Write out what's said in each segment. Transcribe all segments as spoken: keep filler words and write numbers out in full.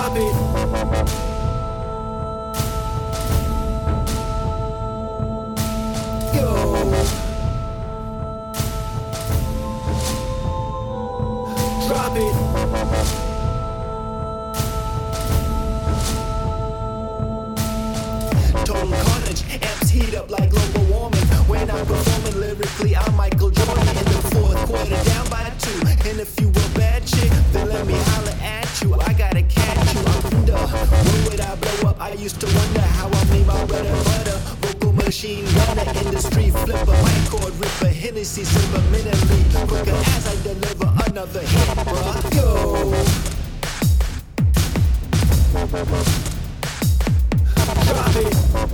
Drop it. Yo. Drop it. Total carnage, amps heat up like global warming. When I'm performing lyrically, I'm Michael Jordan. In the fourth quarter, down by two. And if you a bad chick, then let me holler at you. I gotta catch you. I'm under. When would I blow up? I used to wonder how I made my bread and butter. Vocal machine gunner, industry flipper, mic cord ripper, Hennessy silver minutely. Quicker as I deliver another hit, bruh. Yo. Drop it.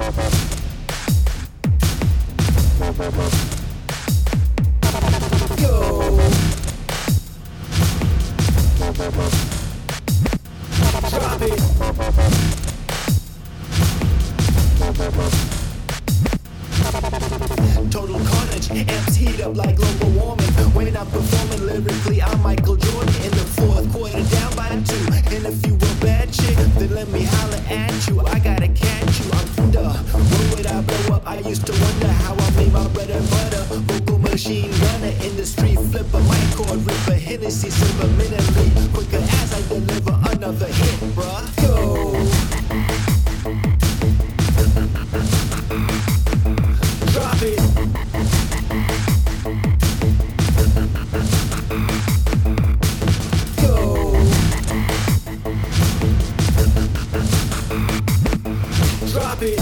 Yo. Drop it. Total carnage, amps heat up like global warming. When I'm performing lyrically, I'm Michael Jordan. In the fourth quarter, down by two. And if you a bad chick, then let me holler at you. I gotta catch you. I'm under. When would I blow up? I used to wonder how I made my bread and butter. Vocal machine gunner, industry flipper, mic cord ripper, Hennessy silver minutely. Quicker as I deliver another hit, bruh. Yo. Drop it. Yo. Drop it.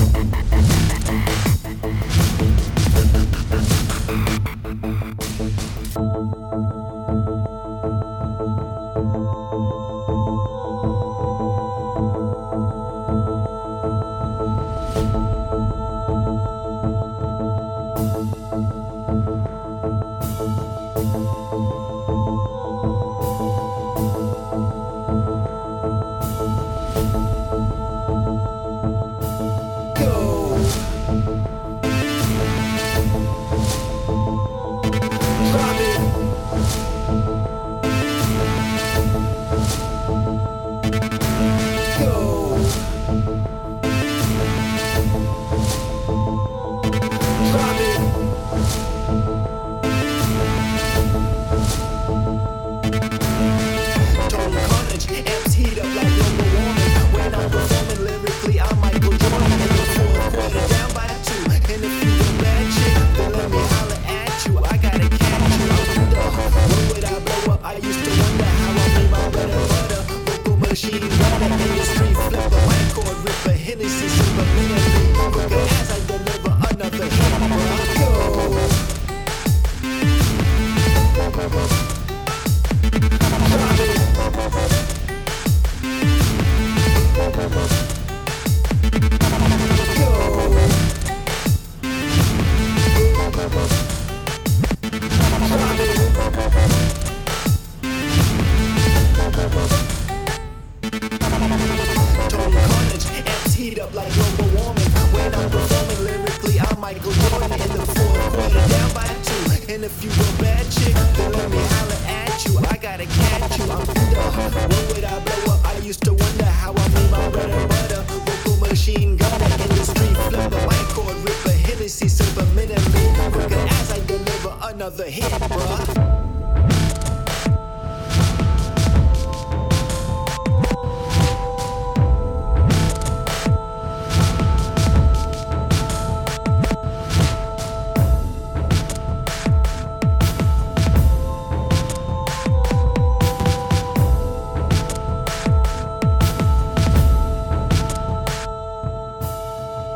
Like global warming. When I'm performing lyrically, I'm Michael Jordan. In the fourth quarter, down by two. And if you a bad chick, then let me holler at you. I gotta catch you. I'm under. When would I blow up? I used to wonder how I made my bread and butter. Vocal machine gunner, industry flipper, mic cord ripper, Hennessy silver minutely. Quicker as I deliver another hit, bruh.